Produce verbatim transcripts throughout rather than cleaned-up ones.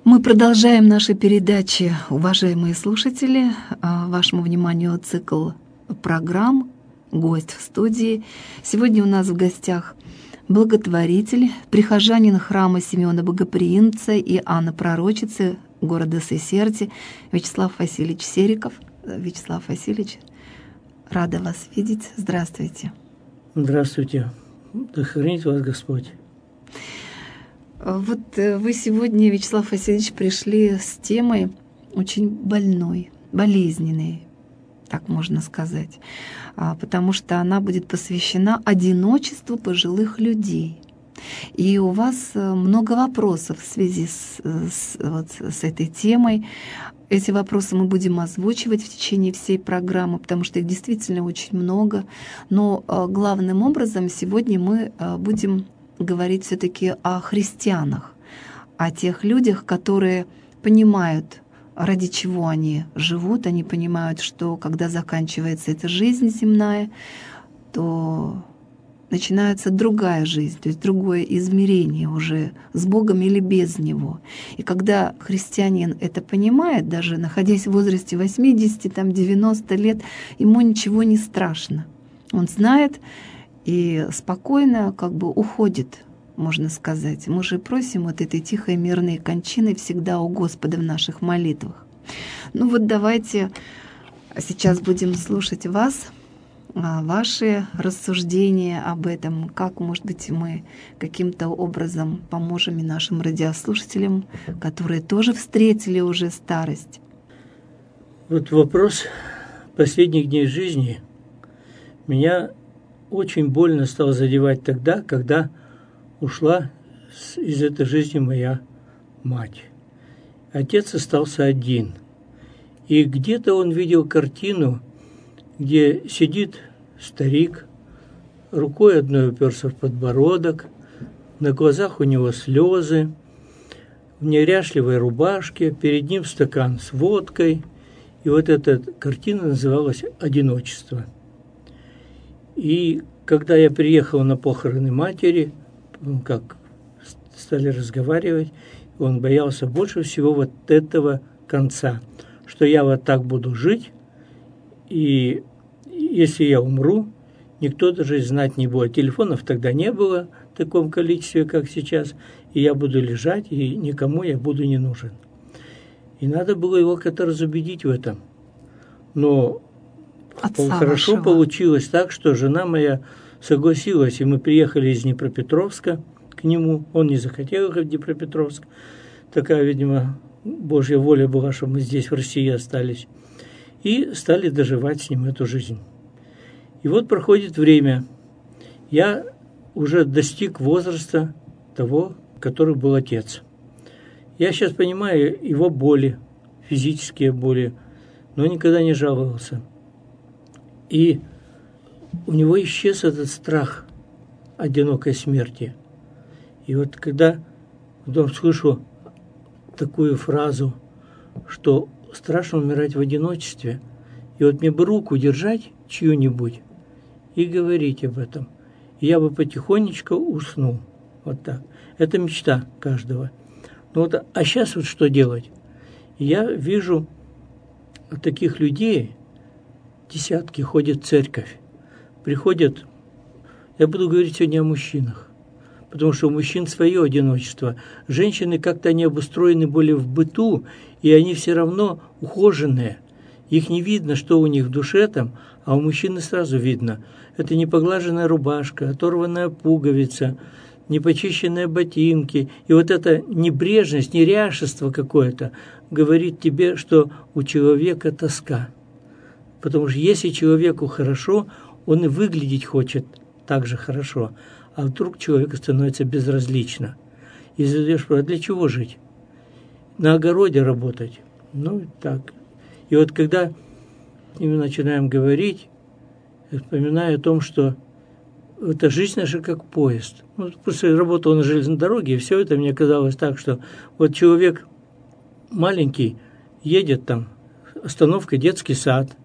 Мы продолжаем наши передачи, уважаемые слушатели. Вашему вниманию цикл программ «Гость в студии». Сегодня у нас в гостях благотворитель, прихожанин храма Симеона Богоприимца и Анны Пророчицы города Сесерти Вячеслав Васильевич Сериков. Вячеслав Васильевич, рада вас видеть. Здравствуйте. Здравствуйте. Да хранит вас Господь. Вот вы сегодня, Вячеслав Васильевич, пришли с темой очень больной, болезненной, так можно сказать, потому что она будет посвящена одиночеству пожилых людей. И у вас много вопросов в связи с, с, вот, с этой темой. Эти вопросы мы будем озвучивать в течение всей программы, потому что их действительно очень много. Но главным образом сегодня мы будем говорить все-таки о христианах, о тех людях, которые понимают, ради чего они живут. Они понимают, что когда заканчивается эта жизнь земная, то начинается другая жизнь, то есть другое измерение уже с Богом или без Него. И когда христианин это понимает, даже находясь в возрасте восьмидесяти, там, девяноста лет, ему ничего не страшно. Он знает и спокойно как бы уходит, можно сказать. Мы же просим вот этой тихой мирной кончины всегда у Господа в наших молитвах. Ну вот давайте сейчас будем слушать вас, ваши рассуждения об этом, как, может быть, мы каким-то образом поможем и нашим радиослушателям, которые тоже встретили уже старость. Вот вопрос последних дней жизни меня очень больно стал задевать тогда, когда ушла из этой жизни моя мать. Отец остался один. И где-то он видел картину, где сидит старик, рукой одной уперся в подбородок, на глазах у него слезы, в неряшливой рубашке, перед ним стакан с водкой. И вот эта картина называлась «Одиночество». И когда я приехал на похороны матери, ну, как стали разговаривать, он боялся больше всего вот этого конца, что я вот так буду жить, и если я умру, никто даже знать не будет. Телефонов тогда не было в таком количестве, как сейчас, и я буду лежать, и никому я буду не нужен. И надо было его как-то разубедить в этом. Но Отца хорошо вашего. Получилось так, что жена моя согласилась, и мы приехали из Днепропетровска к нему. Он не захотел ехать в Днепропетровск. Такая, видимо, Божья воля была, что мы здесь, в России, остались. И стали доживать с ним эту жизнь. И вот проходит время. Я уже достиг возраста того, который был отец. Я сейчас понимаю его боли, физические боли, но никогда не жаловался. И у него исчез этот страх одинокой смерти. И вот когда вдруг слышу такую фразу, что страшно умирать в одиночестве, и вот мне бы руку держать чью-нибудь и говорить об этом, и я бы потихонечку уснул. Вот так. Это мечта каждого. Ну вот, а сейчас вот что делать? Я вижу таких людей, десятки ходят в церковь. Приходят, я буду говорить сегодня о мужчинах, потому что у мужчин свое одиночество. Женщины как-то они обустроены более в быту, и они все равно ухоженные. Их не видно, что у них в душе там, а у мужчины сразу видно. Это непоглаженная рубашка, оторванная пуговица, непочищенные ботинки. И вот эта небрежность, неряшество какое-то говорит тебе, что у человека тоска. Потому что если человеку хорошо, он и выглядеть хочет так же хорошо. А вдруг человеку становится безразлично. И задаешь вопрос, для чего жить? На огороде работать? Ну, так. И вот когда мы начинаем говорить, я вспоминаю о том, что эта жизнь наша как поезд. Ну, просто работал на железной дороге, и все это мне казалось так, что вот человек маленький едет там, остановка детский сад,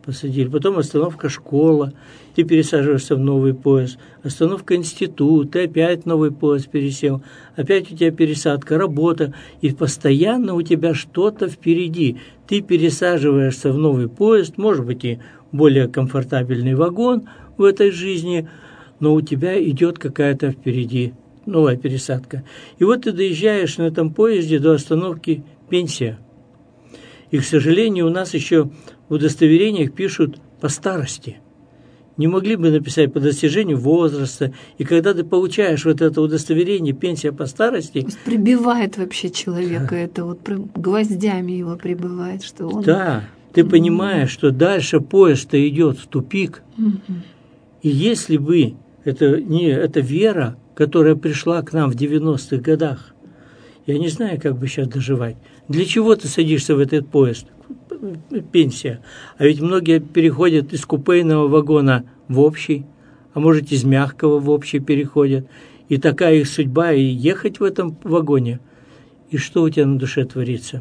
посадили. Потом остановка школа, ты пересаживаешься в новый поезд. Остановка институт, ты опять новый поезд пересел. Опять у тебя пересадка, работа. И постоянно у тебя что-то впереди. Ты пересаживаешься в новый поезд, может быть, и более комфортабельный вагон в этой жизни, но у тебя идет какая-то впереди новая пересадка. И вот ты доезжаешь на этом поезде до остановки пенсия. И, к сожалению, у нас еще в удостоверениях пишут по старости. Не могли бы написать по достижению возраста. И когда ты получаешь вот это удостоверение пенсия по старости... То есть прибивает вообще человека, да. Это вот гвоздями его прибивает, что он... Да, ты mm-hmm. понимаешь, что дальше поезд-то идет в тупик. Mm-hmm. И если бы это не эта вера, которая пришла к нам в девяностых годах, я не знаю, как бы сейчас доживать. Для чего ты садишься в этот поезд? Пенсия. А ведь многие переходят из купейного вагона в общий, а может из мягкого в общий переходят. И такая их судьба, и ехать в этом вагоне. И что у тебя на душе творится?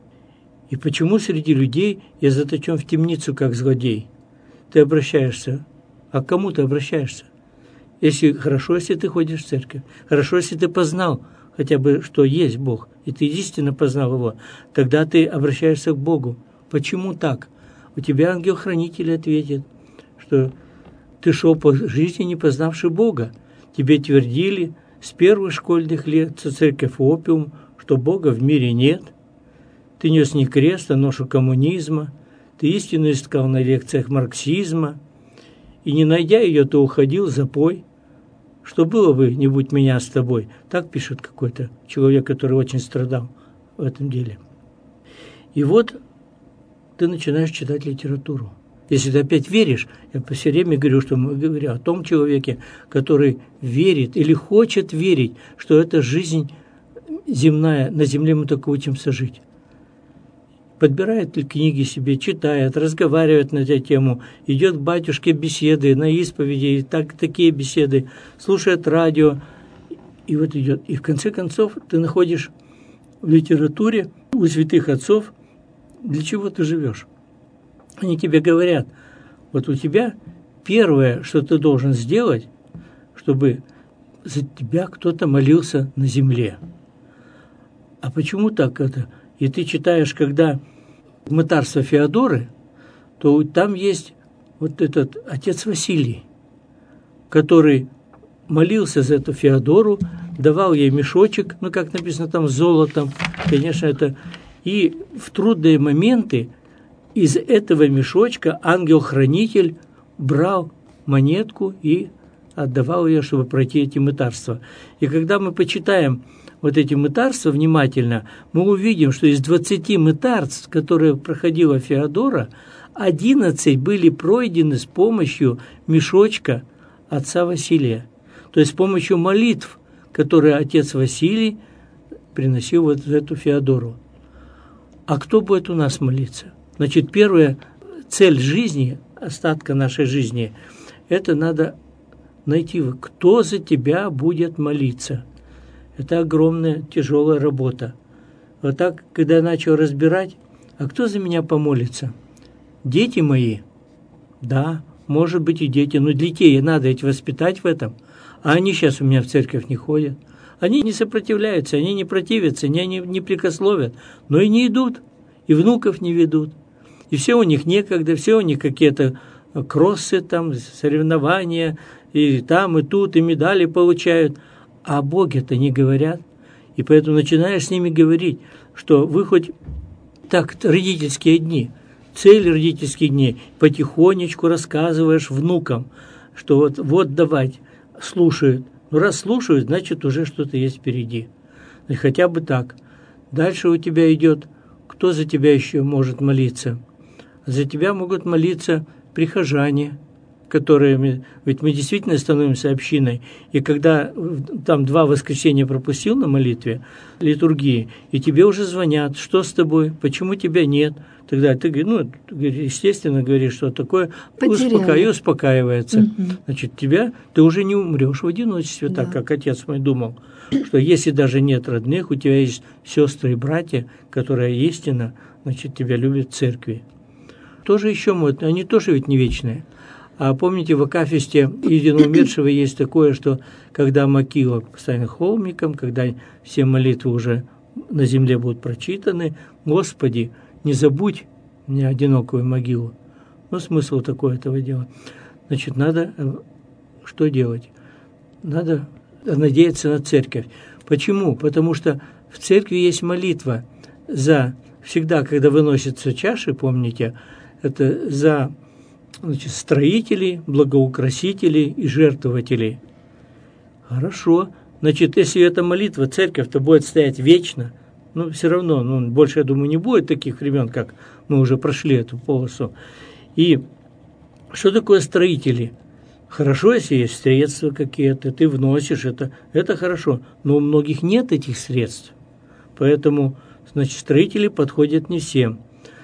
И почему среди людей я заточен в темницу, как злодей? Ты обращаешься. А к кому ты обращаешься? Если хорошо, если ты ходишь в церковь. Хорошо, если ты познал хотя бы, что есть Бог, и ты истинно познал Его, тогда ты обращаешься к Богу. Почему так? У тебя ангел-хранитель ответит, что ты шел по жизни, не познавший Бога. Тебе твердили с первых школьных лет, со церковь опиум, что Бога в мире нет. Ты нес не крест, а ношу коммунизма. Ты истину искал на лекциях марксизма. И не найдя ее, ты уходил в запой. Что было бы, не будь меня с тобой? Так пишет какой-то человек, который очень страдал в этом деле. И вот ты начинаешь читать литературу. Если ты опять веришь, я все время говорю, что мы говорим о том человеке, который верит или хочет верить, что эта жизнь земная, на земле мы только учимся жить. Подбирает книги себе, читает, разговаривает на эту тему, идет к батюшке беседы, на исповеди, так, такие беседы, слушает радио, и вот идет. И в конце концов ты находишь в литературе у святых отцов, для чего ты живешь. Они тебе говорят, вот у тебя первое, что ты должен сделать, чтобы за тебя кто-то молился на земле. А почему так это? И ты читаешь, когда мытарство Феодоры, то там есть вот этот отец Василий, который молился за эту Феодору, давал ей мешочек, ну, как написано там, с золотом, конечно, это... И в трудные моменты из этого мешочка ангел-хранитель брал монетку и отдавал ее, чтобы пройти эти мытарства. И когда мы почитаем вот эти мытарства внимательно, мы увидим, что из двадцати мытарств, которые проходила Феодора, одиннадцать были пройдены с помощью мешочка отца Василия. То есть с помощью молитв, которые отец Василий приносил вот в эту Феодору. А кто будет у нас молиться? Значит, первая цель жизни, остатка нашей жизни, это надо найти, кто за тебя будет молиться. Это огромная, тяжелая работа. Вот так, когда я начал разбирать, а кто за меня помолится? Дети мои? Да, может быть и дети, но детей надо ведь воспитать в этом. А они сейчас у меня в церковь не ходят. Они не сопротивляются, они не противятся, они не, не прикословят, но и не идут, и внуков не ведут. И все у них некогда, все у них какие-то кроссы, там, соревнования, и там, и тут, и медали получают. А о Боге-то не говорят. И поэтому начинаешь с ними говорить, что вы хоть так родительские дни, цель родительских дней, потихонечку рассказываешь внукам, что вот, вот давать, слушают. Ну, раз слушают, значит, уже что-то есть впереди. И хотя бы так. Дальше у тебя идет, кто за тебя еще может молиться? За тебя могут молиться прихожане, которые, ведь мы действительно становимся общиной, и когда там два воскресенья пропустил на молитве, литургии, и тебе уже звонят, что с тобой, почему тебя нет, тогда ты, ну, естественно, говоришь, что такое, успока... и успокаивается. Угу. Значит, тебя, ты уже не умрешь в одиночестве, да. Так как отец мой думал, что если даже нет родных, у тебя есть сестры и братья, которые истинно, значит, тебя любят в церкви. кто же еще может? Они тоже ведь не вечные. А помните, в акафисте единоумершего есть такое, что когда могила станет холмиком, когда все молитвы уже на земле будут прочитаны, Господи, не забудь мне одинокую могилу. Ну, смысл такой этого дела. Значит, надо что делать? Надо надеяться на церковь. Почему? Потому что в церкви есть молитва за, всегда, когда выносятся чаши, помните, это за, значит, строителей, благоукрасителей и жертвователей. Хорошо. Значит, если эта молитва, церковь-то будет стоять вечно, но все равно, ну, больше, я думаю, не будет таких времен, как мы уже прошли эту полосу. И что такое строители? Хорошо, если есть средства какие-то, ты вносишь это, это хорошо, но у многих нет этих средств. Поэтому, значит, строители подходят не всем.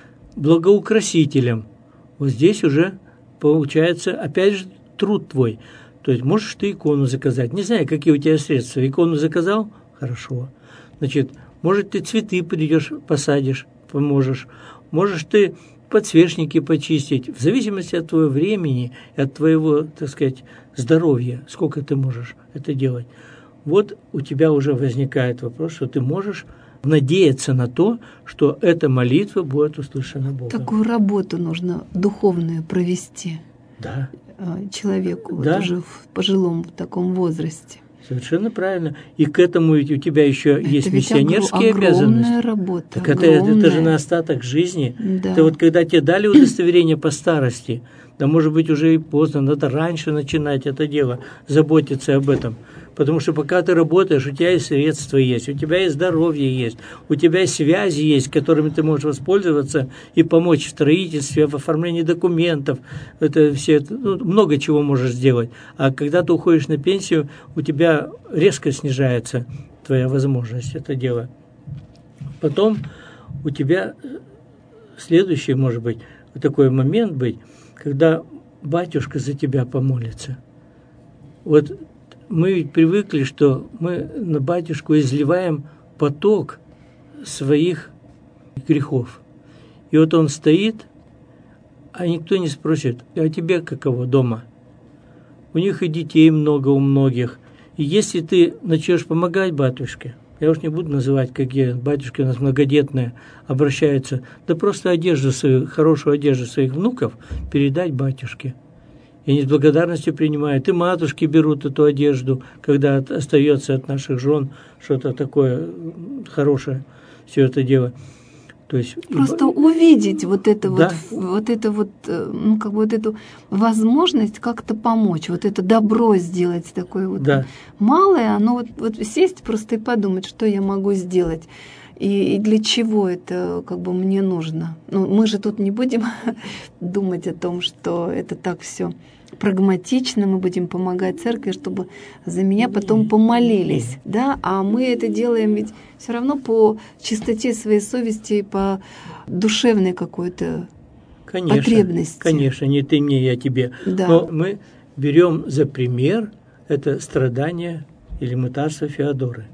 Благоукрасителям, вот здесь уже получается, опять же, труд твой. То есть можешь ты икону заказать. Не знаю, какие у тебя средства. Икону заказал? Хорошо. Значит, может, ты цветы придешь, посадишь, поможешь. Можешь ты подсвечники почистить. В зависимости от твоего времени, от твоего, так сказать, здоровья, сколько ты можешь это делать. Вот у тебя уже возникает вопрос, что ты можешь надеяться на то, что эта молитва будет услышана Богом. Такую работу нужно духовную провести. Да. Человеку, да. Вот уже в пожилом в таком возрасте. Совершенно правильно. И к этому ведь у тебя еще это есть миссионерские огр- обязанности. Работа, так это, это же на остаток жизни. Да. Это вот когда тебе дали удостоверение по старости, да, может быть, уже и поздно, надо раньше начинать это дело, заботиться об этом. Потому что пока ты работаешь, у тебя и средства есть, у тебя и здоровье есть, у тебя и связи есть, которыми ты можешь воспользоваться и помочь в строительстве, в оформлении документов. Это все, ну, много чего можешь сделать. А когда ты уходишь на пенсию, у тебя резко снижается твоя возможность это делать. Потом у тебя следующий, может быть, такой момент быть, когда батюшка за тебя помолится. Вот мы ведь привыкли, что мы на батюшку изливаем поток своих грехов. И вот он стоит, а никто не спросит, а тебе каково дома? У них и детей много у многих. И если ты начнешь помогать батюшке, я уж не буду называть, какие батюшки у нас многодетные обращаются, да просто одежду свою, хорошую одежду своих внуков передать батюшке. И они с благодарностью принимают. И матушки берут эту одежду, когда остается от наших жен что-то такое хорошее, все это дело. То есть, просто и... увидеть вот это да. вот, вот это вот, ну, как бы вот эту возможность как-то помочь, вот это добро сделать такое вот да. малое, оно вот, вот сесть просто и подумать, что я могу сделать. И, и для чего это как бы мне нужно? Ну, мы же тут не будем думать о том, что это так все прагматично, мы будем помогать церкви, чтобы за меня потом помолились, да? А мы это делаем ведь все равно по чистоте своей совести, по душевной какой-то конечно, потребности. Конечно, не ты мне, я тебе. Да. Но мы берем за пример это страдание или мытарство Феодоры.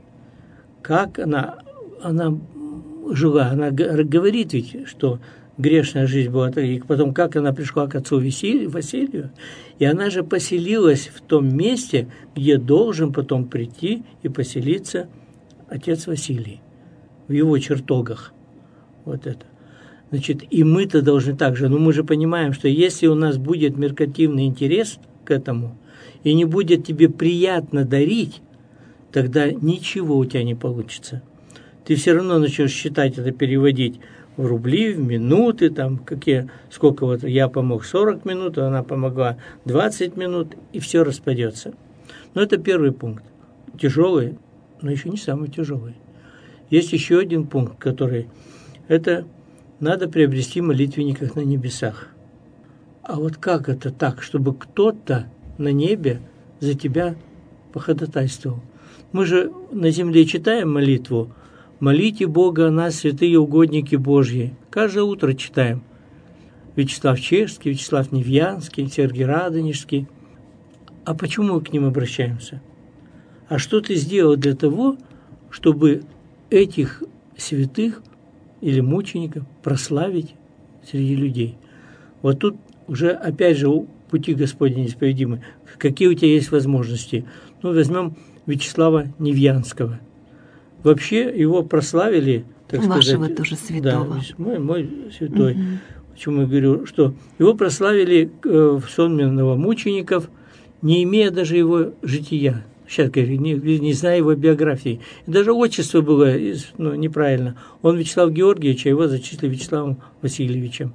Как она она жила, она говорит ведь, что грешная жизнь была, и потом как она пришла к отцу Василию, Василию, и она же поселилась в том месте, где должен потом прийти и поселиться отец Василий, в его чертогах. Вот это. Значит, и мы-то должны так же, но мы же понимаем, что если у нас будет меркантильный интерес к этому, и не будет тебе приятно дарить, тогда ничего у тебя не получится. Ты все равно начнешь считать это, переводить в рубли, в минуты, там, какие, сколько вот я помог сорок минут, она помогла двадцать минут, и все распадется. Но это первый пункт. Тяжелый, но еще не самый тяжелый. Есть еще один пункт, который, это надо приобрести молитвенников на небесах. А вот как это так, чтобы кто-то на небе за тебя походатайствовал? Мы же на земле читаем молитву, «Молите Бога о нас, святые угодники Божьи». Каждое утро читаем. Вячеслав Чешский, Вячеслав Невьянский, Сергий Радонежский. А почему мы к ним обращаемся? А что ты сделал для того, чтобы этих святых или мучеников прославить среди людей? Вот тут уже, опять же, пути Господни неисповедимы. Какие у тебя есть возможности? Ну, возьмем Вячеслава Невьянского. Вообще его прославили, так Вашего сказать. Вашего тоже святого. Да, мой, мой святой. Угу. Почему я говорю, что его прославили в сонме новомучеников, не имея даже его жития. Сейчас говорю, не, не зная его биографии. И даже отчество было ну, неправильно. Он Вячеслав Георгиевич, а его зачислили Вячеславом Васильевичем.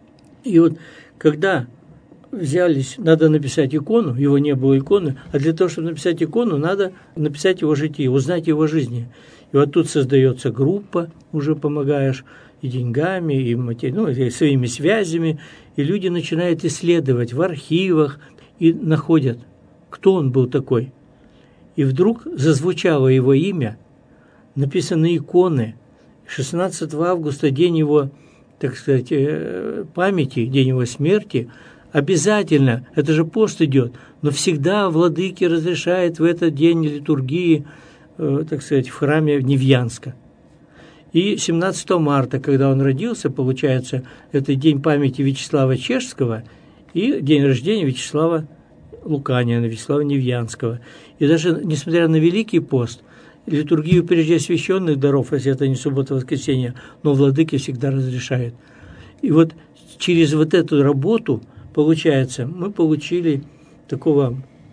И вот когда взялись, надо написать икону, его не было иконы, а для того, чтобы написать икону, надо написать его житие, узнать его жизни. И вот тут создается группа, уже помогаешь и деньгами, и, матери... ну, и своими связями, и люди начинают исследовать в архивах и находят, кто он был такой. И вдруг зазвучало его имя, написаны иконы. шестнадцатого августа, день его, так сказать, памяти, день его смерти, обязательно, это же пост идет, но всегда владыки разрешают в этот день литургии, так сказать, в храме Невьянска. И семнадцатого марта, когда он родился, получается, это день памяти Вячеслава Чешского и день рождения Вячеслава Луканина, Вячеслава Невьянского. И даже несмотря на Великий пост, литургию прежде освященных даров, если это не суббота, воскресенье, но владыки всегда разрешают. И вот через вот эту работу, получается, мы получили такого,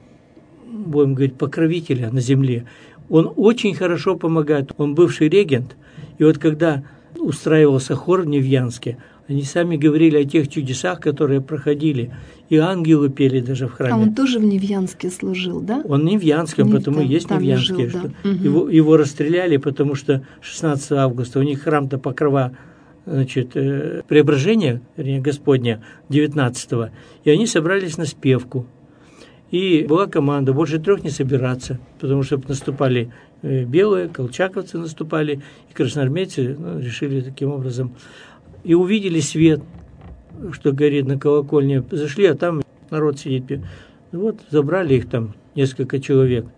будем говорить, покровителя на земле. Он очень хорошо помогает, он бывший регент. И вот когда устраивался хор в Невьянске, они сами говорили о тех чудесах, которые проходили. И ангелы пели даже в храме. А он тоже в Невьянске служил, да? Он в Невьянске, Не, потому и есть Невьянский. Жил, да. Что угу. его, его расстреляли, потому что шестнадцатого августа у них храм-то Покрова, значит, Преображения, вернее, Господня, девятнадцатого. И они собрались на спевку. И была команда, больше трех не собираться, потому что наступали белые, колчаковцы наступали, и красноармейцы ну, решили таким образом. И увидели свет, что горит на колокольне. Зашли, а там народ сидит. Вот, забрали их там несколько человек.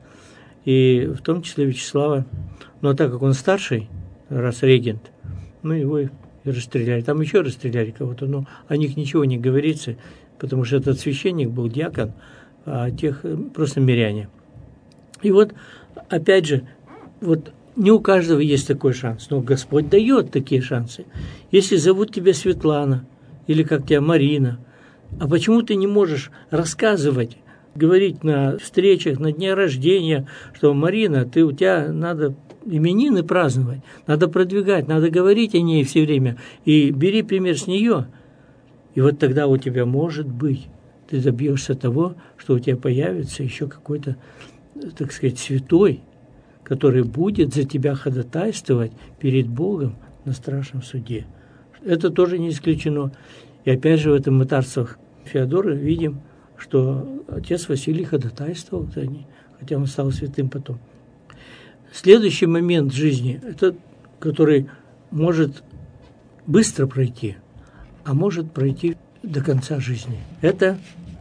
И в том числе Вячеслава. Но так как он старший, раз регент, ну его и расстреляли. Там еще расстреляли кого-то, но о них ничего не говорится, потому что этот священник был диакон, а тех просто миряне. И вот, опять же, вот не у каждого есть такой шанс, но Господь дает такие шансы. Если зовут тебя Светлана, или как тебя Марина, а почему ты не можешь рассказывать, говорить на встречах, на дне рождения, что Марина, ты, у тебя надо именины праздновать, надо продвигать, надо говорить о ней все время, и бери пример с нее. И вот тогда у тебя, может быть, ты добьешься того, что у тебя появится еще какой-то, так сказать, святой, который будет за тебя ходатайствовать перед Богом на страшном суде. Это тоже не исключено. И опять же в этом мытарствах Феодора видим, что отец Василий ходатайствовал за них, хотя он стал святым потом. Следующий момент жизни, это который может быстро пройти, а может пройти до конца жизни. Это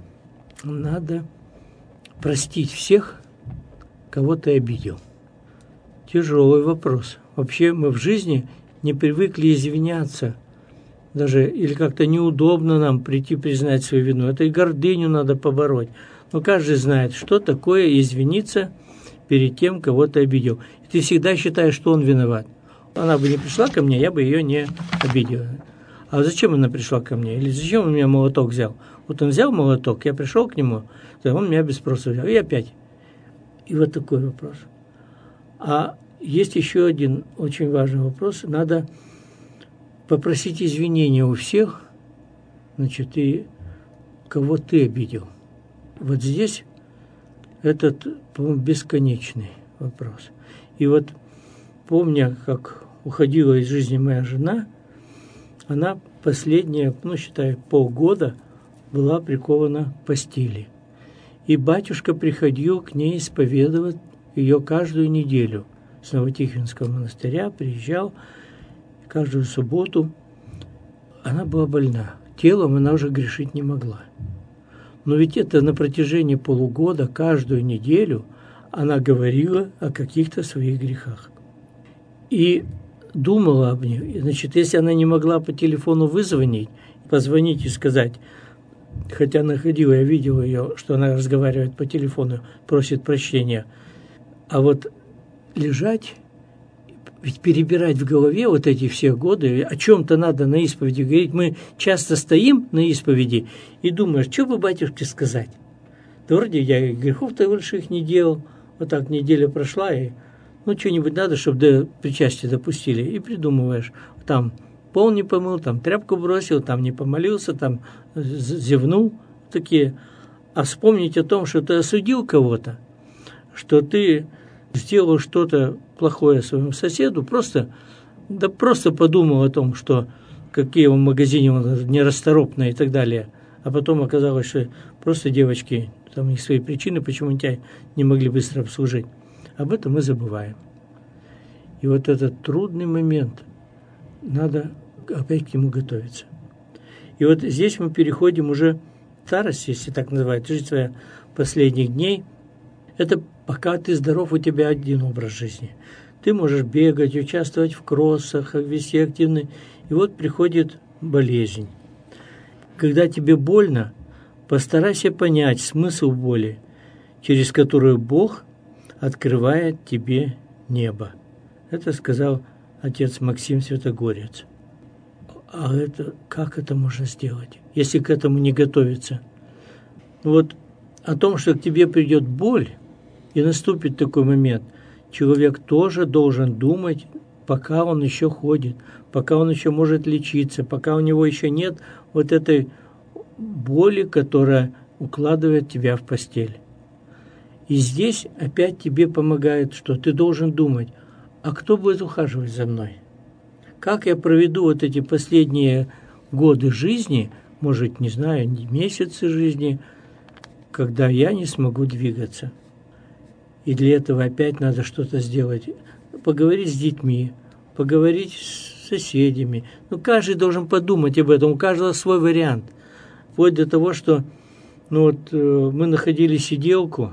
надо простить всех, кого ты обидел. Тяжелый вопрос. Вообще мы в жизни не привыкли извиняться. Даже или как-то неудобно нам прийти признать свою вину. Это и гордыню надо побороть. Но каждый знает, что такое извиниться перед тем, кого ты обидел. И ты всегда считаешь, что он виноват. Она бы не пришла ко мне, я бы ее не обидел. А зачем она пришла ко мне? Или зачем он у меня молоток взял? Вот он взял молоток, я пришел к нему, он меня без спроса взял. И опять. И вот такой вопрос. А есть еще один очень важный вопрос. Надо попросить извинения у всех, значит, и кого ты обидел. Вот здесь этот, по-моему, бесконечный вопрос. И вот помня, как уходила из жизни моя жена, она последние, ну, считай, полгода была прикована к постели. И батюшка приходил к ней исповедовать ее каждую неделю. С Новотихвинского монастыря приезжал каждую субботу. Она была больна. Телом она уже грешить не могла. Но ведь это на протяжении полугода, каждую неделю, она говорила о каких-то своих грехах. И думала об них. Значит, если она не могла по телефону вызвонить, позвонить и сказать, хотя находила, я видел ее, что она разговаривает по телефону, просит прощения. А вот лежать, ведь перебирать в голове вот эти все годы, о чем-то надо на исповеди говорить. Мы часто стоим на исповеди и думаешь, что бы батюшке сказать? Да вроде я и грехов-то больших не делал, вот так неделя прошла, и ну что-нибудь надо, чтобы до причастия допустили. И придумываешь, там пол не помыл, там тряпку бросил, там не помолился, там зевнул, такие. А вспомнить о том, что ты осудил кого-то, что ты сделал что-то плохое своему соседу, просто, да просто подумал о том, что какие в магазине он нерасторопные и так далее. А потом оказалось, что просто девочки, там у них свои причины, почему тебя не могли быстро обслужить. Об этом мы забываем. И вот этот трудный момент, надо опять к нему готовиться. И вот здесь мы переходим уже в старость, если так называют, жизнь своя последних дней. Это пока ты здоров, у тебя один образ жизни. Ты можешь бегать, участвовать в кроссах, вести активный. И вот приходит болезнь. Когда тебе больно, постарайся понять смысл боли, через которую Бог открывает тебе небо. Это сказал отец Максим Святогорец. А это, как это можно сделать, если к этому не готовиться? Вот о том, что к тебе придет боль, и наступит такой момент, человек тоже должен думать, пока он еще ходит, пока он еще может лечиться, пока у него еще нет вот этой боли, которая укладывает тебя в постель. И здесь опять тебе помогает, что ты должен думать, а кто будет ухаживать за мной? Как я проведу вот эти последние годы жизни, может, не знаю, месяцы жизни, когда я не смогу двигаться? И для этого опять надо что-то сделать. Поговорить с детьми, поговорить с соседями. Ну, каждый должен подумать об этом, у каждого свой вариант. Вплоть до того, что ну вот, мы находили сиделку,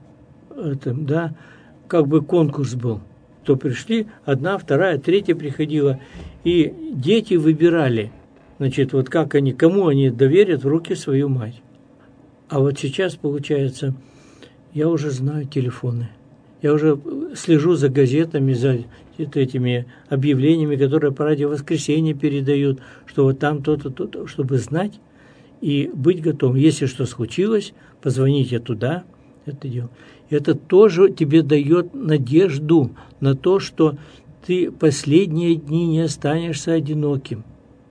это, да, как бы конкурс был. То пришли, одна, вторая, третья приходила, и дети выбирали, значит, вот как они, кому они доверят в руки свою мать. А вот сейчас, получается, я уже знаю телефоны, я уже слежу за газетами, за этими объявлениями, которые по радио «Воскресенье» передают, что вот там то-то, то-то, чтобы знать и быть готовым. Если что случилось, позвоните туда, это дело. Это тоже тебе дает надежду на то, что ты последние дни не останешься одиноким.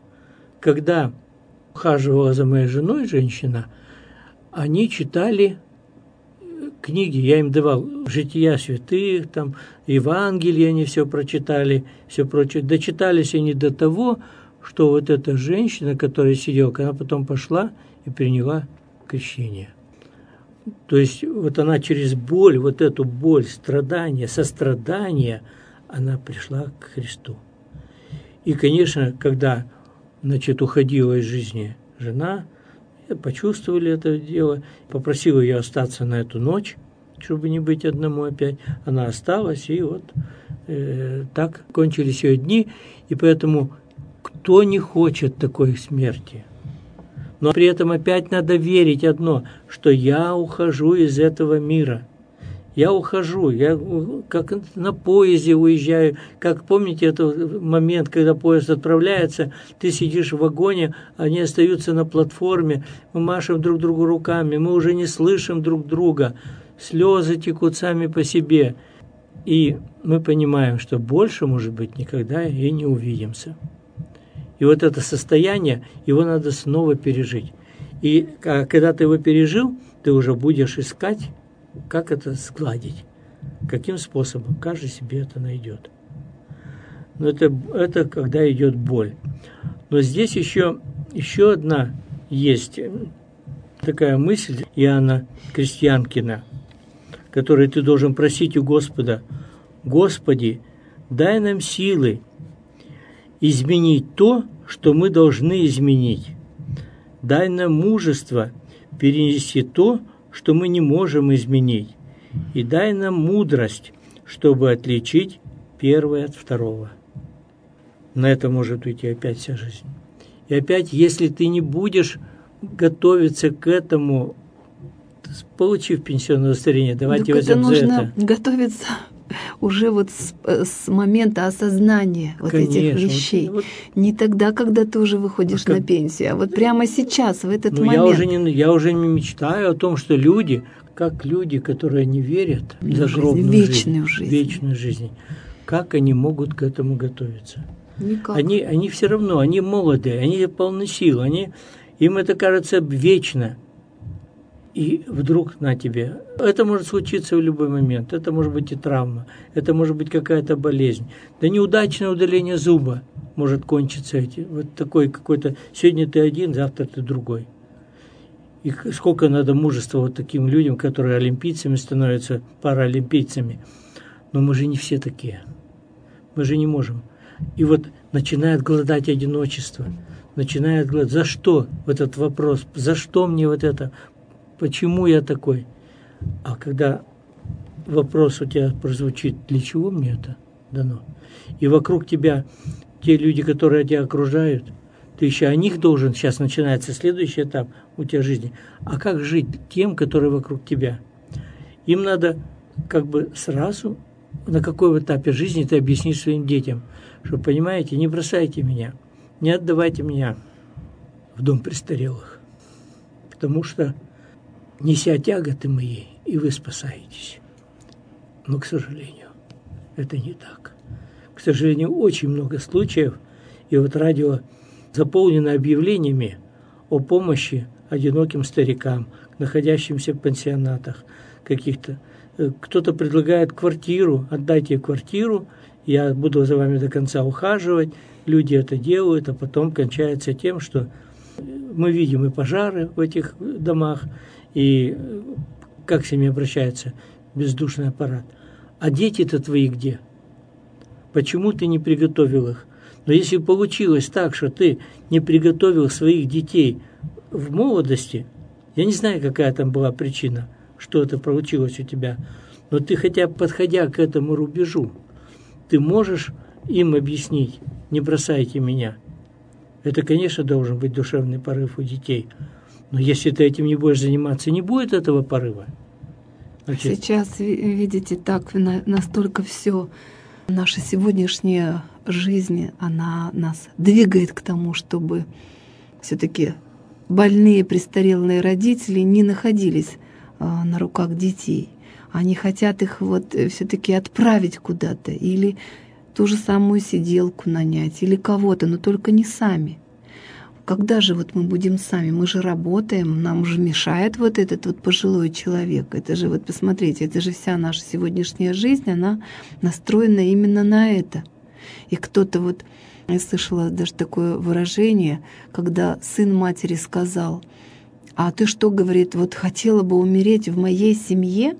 Когда ухаживала за моей женой женщина, они читали книги, я им давал «Жития святых», там, Евангелие они все прочитали, все прочее. Дочитались они до того, что вот эта женщина, которая сидела, она потом пошла и приняла крещение. То есть вот она через боль, вот эту боль, страдания, сострадание, она пришла к Христу. И, конечно, когда, значит, уходила из жизни жена, почувствовали это дело, попросила ее остаться на эту ночь, чтобы не быть одному опять. Она осталась, и вот э, так кончились ее дни. И поэтому кто не хочет такой смерти? Но при этом опять надо верить одно, что я ухожу из этого мира. Я ухожу, я как на поезде уезжаю. Как помните этот момент, когда поезд отправляется, ты сидишь в вагоне, они остаются на платформе, мы машем друг другу руками, мы уже не слышим друг друга, слезы текут сами по себе. И мы понимаем, что больше, может быть, никогда и не увидимся. И вот это состояние, его надо снова пережить. И когда ты его пережил, ты уже будешь искать, как это сгладить, каким способом. Каждый себе это найдет. Но это, это когда идет боль. Но здесь еще, еще одна есть такая мысль Иоанна Крестьянкина, которой ты должен просить у Господа: «Господи, дай нам силы изменить то, что мы должны изменить. Дай нам мужество перенести то, что мы не можем изменить. И дай нам мудрость, чтобы отличить первое от второго». На это может уйти опять вся жизнь. И опять, если ты не будешь готовиться к этому, получив пенсионное удостоверение, давайте так возьмем это за нужно это. готовиться уже вот с, с момента осознания вот Конечно, этих вещей. Вот, вот, не тогда, когда ты уже выходишь а как... на пенсию, а вот прямо сейчас, в этот ну, момент. Я уже, не, я уже не мечтаю о том, что люди, как люди, которые не верят в загробную жизнь, вечную жизнь, вечную жизнь, как они могут к этому готовиться? Никак. Они, они все равно, они молодые, они полны сил, они, им это кажется вечно. И вдруг на тебе. Это может случиться в любой момент. Это может быть и травма. Это может быть какая-то болезнь. Да неудачное удаление зуба может кончиться этим. Вот такой какой-то... Сегодня ты один, завтра ты другой. И сколько надо мужества вот таким людям, которые олимпийцами становятся, паралимпийцами. Но мы же не все такие. Мы же не можем. И вот начинает голодать одиночество. Начинает голодать. За что вот этот вопрос? За что мне вот это? Почему я такой? А когда вопрос у тебя прозвучит, для чего мне это дано? И вокруг тебя те люди, которые тебя окружают, ты еще о них должен, сейчас начинается следующий этап у тебя жизни. А как жить тем, которые вокруг тебя? Им надо как бы сразу, на какой этапе жизни ты объяснишь своим детям, что, понимаете, не бросайте меня, не отдавайте меня в дом престарелых, потому что неся тяготы мои, и вы спасаетесь. Но, к сожалению, это не так. К сожалению, очень много случаев, и вот радио заполнено объявлениями о помощи одиноким старикам, находящимся в пансионатах каких-то. Кто-то предлагает квартиру, отдайте квартиру, я буду за вами до конца ухаживать. Люди это делают, а потом кончается тем, что мы видим и пожары в этих домах, и как с ними обращается бездушный аппарат. А дети-то твои где? Почему ты не приготовил их? Но если получилось так, что ты не приготовил своих детей в молодости, я не знаю, какая там была причина, что это получилось у тебя, но ты хотя бы подходя к этому рубежу, ты можешь им объяснить, не бросайте меня. Это, конечно, должен быть душевный порыв у детей. Но если ты этим не будешь заниматься, не будет этого порыва. Значит... Сейчас, видите, так настолько все, наша сегодняшняя жизнь, она нас двигает к тому, чтобы все-таки больные, престарелые родители не находились а, на руках детей. Они хотят их вот все-таки отправить куда-то или ту же самую сиделку нанять, или кого-то, но только не сами. Когда же вот мы будем сами? Мы же работаем, нам уже мешает вот этот вот пожилой человек. Это же, вот посмотрите, это же вся наша сегодняшняя жизнь, она настроена именно на это. И кто-то вот, я слышала даже такое выражение, когда сын матери сказал: а ты что, говорит, вот хотела бы умереть в моей семье?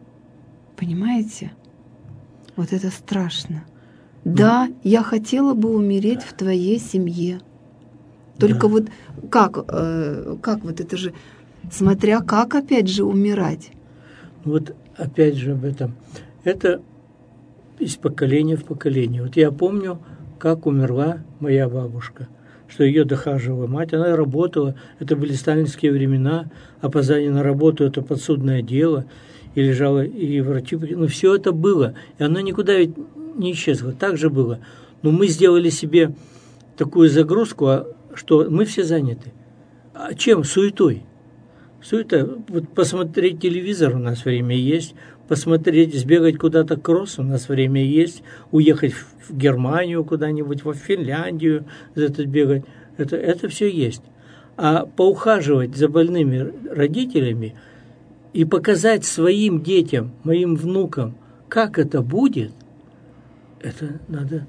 Понимаете? Вот это страшно. Да, я хотела бы умереть в твоей семье. Только да. вот как, э, как вот это же, смотря как опять же умирать. Вот опять же об этом. Это из поколения в поколение. Вот я помню, как умерла моя бабушка, что ее дохаживала мать. Она работала, это были сталинские времена, опоздание на работу – это подсудное дело, и лежала, и врачи. Ну, все это было, и оно никуда ведь не исчезло. Так же было. Но мы сделали себе такую загрузку, что мы все заняты. А чем? Суетой. Суета. Вот посмотреть телевизор у нас время есть, посмотреть, сбегать куда-то кросс у нас время есть, уехать в Германию куда-нибудь, в Финляндию, это бегать. Это, это все есть. А поухаживать за больными родителями и показать своим детям, моим внукам, как это будет, это надо...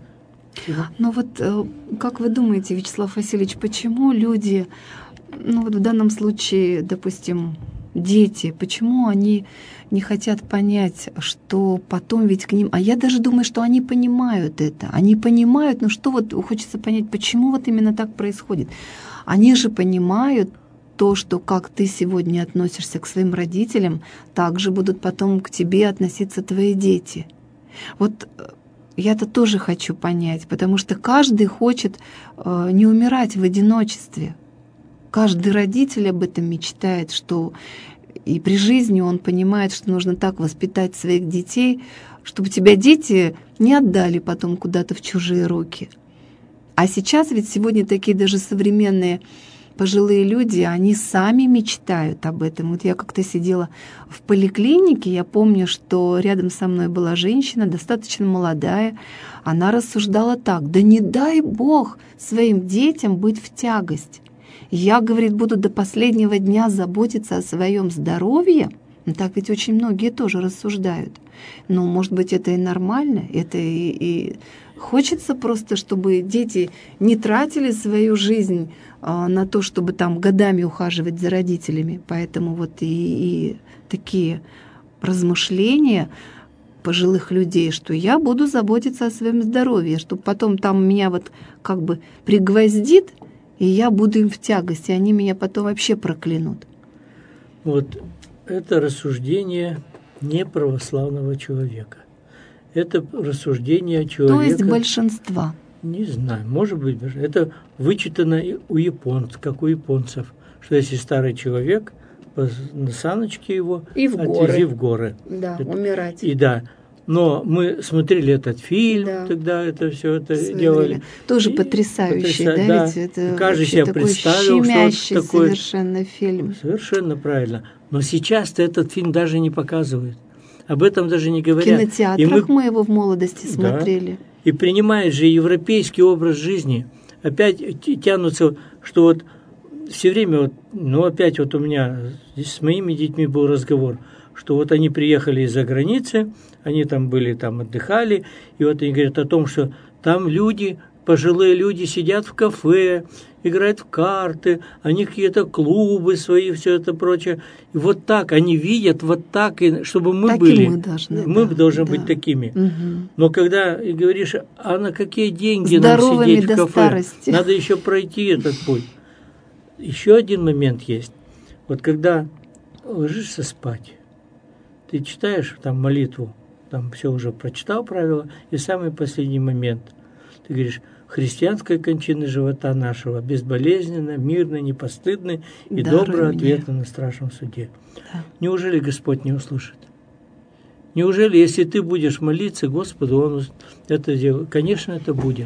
Ну вот как вы думаете, Вячеслав Васильевич, почему люди, ну вот в данном случае, допустим, дети, почему они не хотят понять, что потом ведь к ним... А я даже думаю, что они понимают это. Они понимают, но что вот хочется понять, почему вот именно так происходит. Они же понимают то, что как ты сегодня относишься к своим родителям, так же будут потом к тебе относиться твои дети. Вот я-то тоже хочу понять, потому что каждый хочет э, не умирать в одиночестве. Каждый родитель об этом мечтает, что и при жизни он понимает, что нужно так воспитать своих детей, чтобы тебя дети не отдали потом куда-то в чужие руки. А сейчас ведь сегодня такие даже современные пожилые люди, они сами мечтают об этом. Вот я как-то сидела в поликлинике, я помню, что рядом со мной была женщина, достаточно молодая. Она рассуждала так: да не дай Бог своим детям быть в тягость. Я, говорит, буду до последнего дня заботиться о своем здоровье. Ну, так ведь очень многие тоже рассуждают. Ну, может быть, это и нормально, это и, и хочется просто, чтобы дети не тратили свою жизнь а, на то, чтобы там годами ухаживать за родителями. Поэтому вот и, и такие размышления пожилых людей, что я буду заботиться о своем здоровье, чтобы потом там меня вот как бы пригвоздит, и я буду им в тягость, и они меня потом вообще проклянут. Вот это рассуждение неправославного человека. Это рассуждение человека... То есть большинства. Не знаю, может быть. Это вычитано у японцев, как у японцев, что если старый человек, на саночке его и в отвези горы. в горы. Да, это, умирать. И да. Но мы смотрели этот фильм, да. тогда это все это делали. Время. Тоже и, потрясающий, потрясающий, да? да. Ведь это каждый себе такой представил, щемящий что такое... совершенно фильм. Совершенно правильно. Но сейчас-то этот фильм даже не показывают. Об этом даже не говорят. В кинотеатрах мы... мы его в молодости смотрели. Да. И принимает же европейский образ жизни. Опять тянутся, что вот все время, вот, ну опять вот у меня здесь с моими детьми был разговор, что вот они приехали из-за границы, они там были, там отдыхали, и вот они говорят о том, что там люди, пожилые люди сидят в кафе, играют в карты, они какие-то клубы свои, все это прочее. И вот так они видят, вот так, и, чтобы мы так были. мы должны, мы да, должны да. быть такими. Угу. Но когда и говоришь, а на какие деньги здоровыми нам сидеть в кафе? Старости. Надо еще пройти этот путь. Еще один момент есть. Вот когда ложишься спать, ты читаешь там молитву, там все уже прочитал правила, и самый последний момент. Ты говоришь: христианская кончина живота нашего безболезненно, мирно, непостыдно и добро ответа на страшном суде. Да. Неужели Господь не услышит? Неужели, если ты будешь молиться Господу, Он это сделает? Конечно, это будет.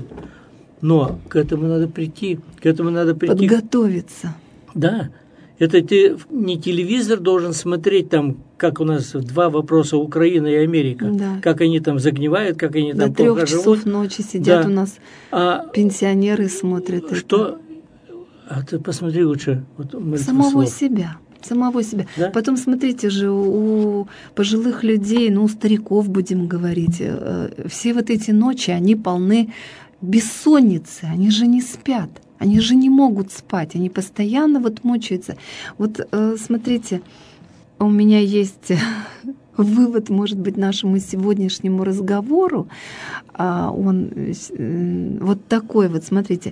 Но к этому надо прийти, к этому надо прийти. Подготовиться. Да. Это ты не телевизор должен смотреть, там, как у нас два вопроса Украина и Америка, да. как они там загнивают, как они до там плохо живут. До трех часов ночи сидят да. у нас а пенсионеры смотрят. Что? Это. А ты посмотри лучше. Вот самого слов. себя. Самого себя. Да? Потом, смотрите же, у пожилых людей, ну, у стариков, будем говорить, все вот эти ночи, они полны бессонницы, они же не спят. Они же не могут спать, они постоянно вот мучаются. Вот э, смотрите, у меня есть вывод, может быть, нашему сегодняшнему разговору. А он э, вот такой вот, смотрите.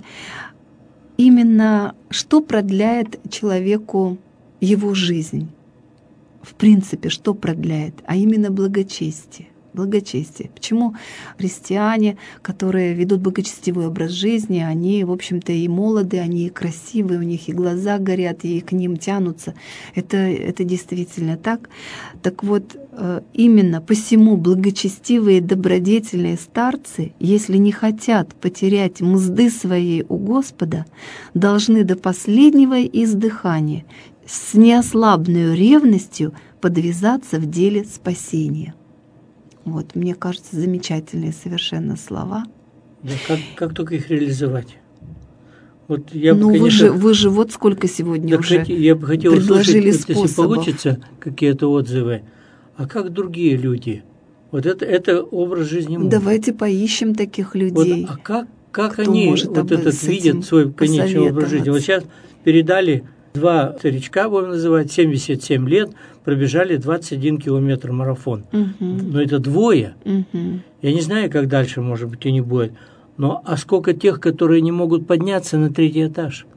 Именно что продляет человеку его жизнь? В принципе, что продляет? А именно благочестие. Благочестие. Почему христиане, которые ведут благочестивый образ жизни, они, в общем-то, и молоды, они и красивые, у них и глаза горят, и к ним тянутся. Это, это действительно так. Так вот, именно посему благочестивые добродетельные старцы, если не хотят потерять мзды своей у Господа, должны до последнего издыхания с неослабной ревностью подвязаться в деле спасения. Вот, мне кажется, замечательные совершенно слова. Да, как, как только их реализовать? Вот я ну, бы, конечно, вы, же, вы же вот сколько сегодня уже хот, я бы хотел предложили услышать, способов. Если получится какие-то отзывы, а как другие люди? Вот это, это образ жизни. Давайте поищем таких людей. Вот, а как, как они вот этот видят свой конечный образ жизни? Вот сейчас передали два старичка, будем называть, семьдесят семь лет, пробежали двадцать один километр марафон. Угу. Но это двое. Угу. Я не знаю, как дальше, может быть, и не будет. Но а сколько тех, которые не могут подняться на третий этаж?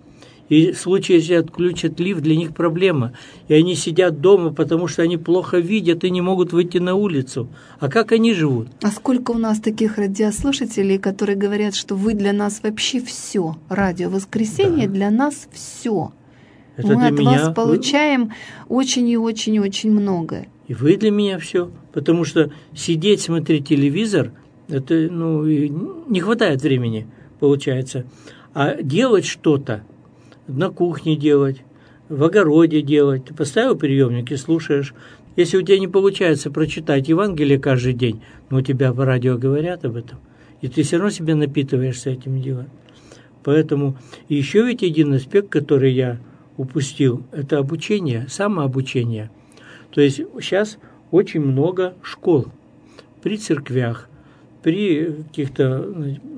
И в случае, если отключат лифт, для них проблема. И они сидят дома, потому что они плохо видят и не могут выйти на улицу. А как они живут? А сколько у нас таких радиослушателей, которые говорят, что вы для нас вообще все. Радио «Воскресенье» да. для нас все. Это Мы от меня... вас получаем очень и очень и очень многое. И вы для меня все. Потому что сидеть, смотреть телевизор, это ну, не хватает времени, получается. А делать что-то, на кухне делать, в огороде делать. Ты поставил приемник и слушаешь. Если у тебя не получается прочитать Евангелие каждый день, но у тебя по радио говорят об этом, и ты все равно себя напитываешься этим делом. Поэтому еще ведь один аспект, который я упустил, это обучение, самообучение. То есть сейчас очень много школ при церквях, при каких-то,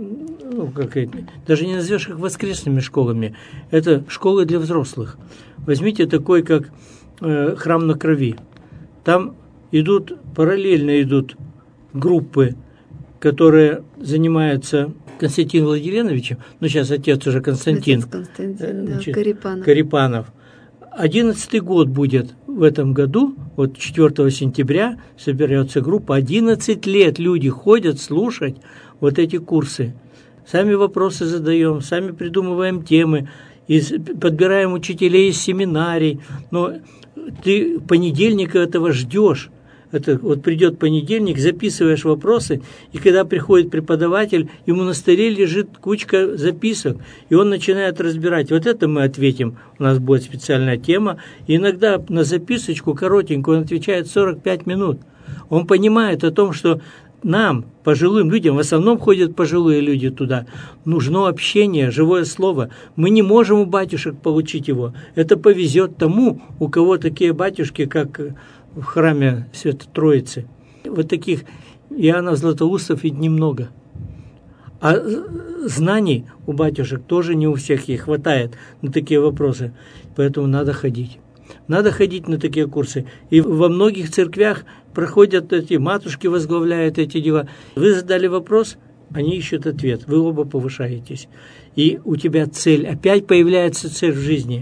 ну, как это, даже не назовешь их воскресными школами, это школы для взрослых. Возьмите такой, как э, «Храм на крови». Там идут, параллельно идут группы, которые занимаются Константином Владимировичем, ну сейчас отец уже Константин, отец Константин да, значит, Карипанов. Карипанов. Одиннадцатый год будет в этом году, вот четвёртого сентября соберется группа, одиннадцать лет люди ходят слушать вот эти курсы. Сами вопросы задаем, сами придумываем темы, из, подбираем учителей из семинарий, но ты понедельника этого ждешь. Это вот придет понедельник, записываешь вопросы, и когда приходит преподаватель, ему на столе лежит кучка записок, и он начинает разбирать. Вот это мы ответим, у нас будет специальная тема. И иногда на записочку коротенькую он отвечает сорок пять минут. Он понимает о том, что нам, пожилым людям, в основном ходят пожилые люди туда, нужно общение, живое слово. Мы не можем у батюшек получить его. Это повезет тому, у кого такие батюшки, как в храме Святой Троицы. Вот таких Иоаннов Златоустов ведь немного. А знаний у батюшек тоже не у всех их хватает на такие вопросы. Поэтому надо ходить. Надо ходить на такие курсы. И во многих церквях проходят эти, матушки возглавляют эти дела. Вы задали вопрос, они ищут ответ. Вы оба повышаетесь. И у тебя цель. Опять появляется цель в жизни.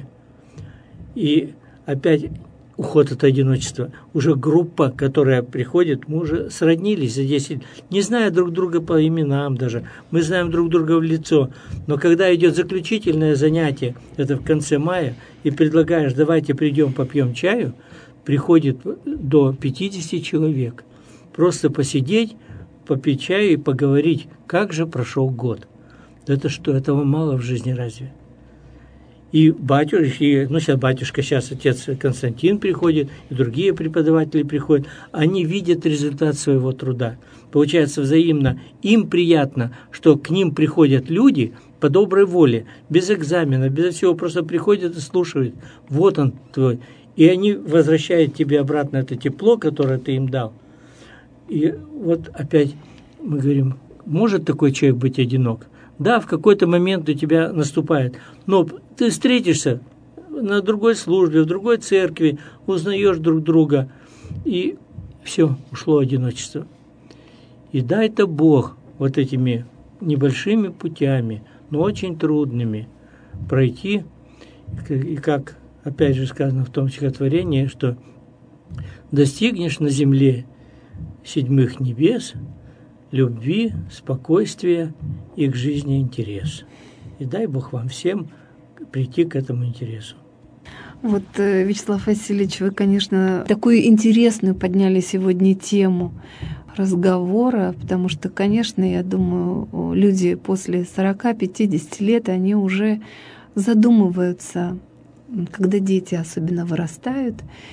И опять уход от одиночества. Уже группа, которая приходит, мы уже сроднились за десять лет, не зная друг друга по именам даже. Мы знаем друг друга в лицо. Но когда идет заключительное занятие, это в конце мая, и предлагаешь, давайте придем попьем чаю, приходит до пятидесяти человек. Просто посидеть, попить чаю и поговорить, как же прошел год. Это что, этого мало в жизни разве? И батюшки, ну сейчас батюшка, сейчас отец Константин приходит, и другие преподаватели приходят, они видят результат своего труда. Получается взаимно, им приятно, что к ним приходят люди по доброй воле, без экзамена, без всего, просто приходят и слушают. Вот он твой. И они возвращают тебе обратно это тепло, которое ты им дал. И вот опять мы говорим, может такой человек быть одинок? Да, в какой-то момент у тебя наступает, но ты встретишься на другой службе, в другой церкви, узнаешь друг друга, и все, ушло одиночество. И дай-то Бог вот этими небольшими путями, но очень трудными, пройти, и как, опять же сказано в том стихотворении, что достигнешь на земле седьмых небес, любви, спокойствия и к жизни интерес. И дай Бог вам всем прийти к этому интересу. Вот, Вячеслав Васильевич, вы, конечно, такую интересную подняли сегодня тему разговора, потому что, конечно, я думаю, люди после сорока-пятидесяти лет, они уже задумываются, когда дети особенно вырастают,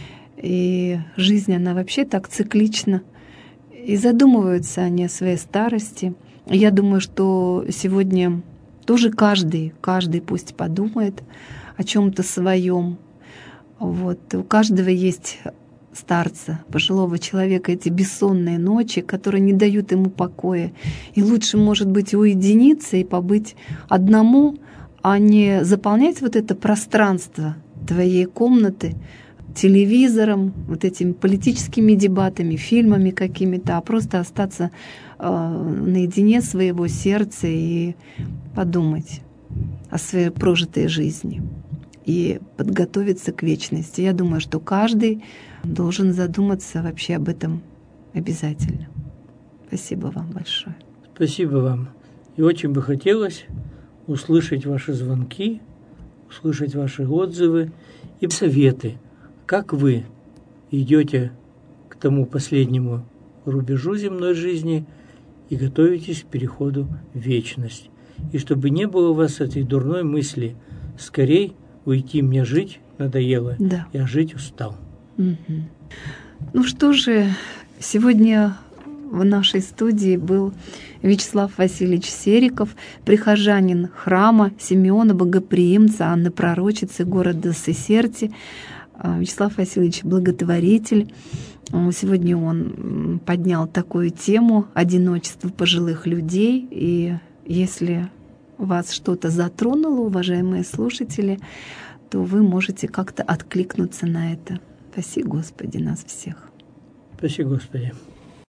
и жизнь, она вообще так циклична, и задумываются они о своей старости. Я думаю, что сегодня тоже каждый, каждый пусть подумает о чем-то своем. Вот. У каждого есть старца, пожилого человека, эти бессонные ночи, которые не дают ему покоя. И лучше, может быть, уединиться и побыть одному, а не заполнять вот это пространство твоей комнаты телевизором, вот этими политическими дебатами, фильмами какими-то, а просто остаться э, наедине своего сердца и подумать о своей прожитой жизни. и подготовиться к вечности. Я думаю, что каждый должен задуматься вообще об этом обязательно. Спасибо вам большое. Спасибо вам. И очень бы хотелось услышать ваши звонки, услышать ваши отзывы и советы, как вы идете к тому последнему рубежу земной жизни и готовитесь к переходу в вечность. И чтобы не было у вас этой дурной мысли: скорей уйти, мне жить надоело, да. я жить устал. Угу. Ну что же, сегодня в нашей студии был Вячеслав Васильевич Сериков, прихожанин храма Симеона Богоприимца, Анны Пророчицы города Сесерти. Вячеслав Васильевич благотворитель. Сегодня он поднял такую тему одиночества пожилых людей. И если вас что-то затронуло, уважаемые слушатели, то вы можете как-то откликнуться на это. Спаси Господи нас всех. Спаси Господи.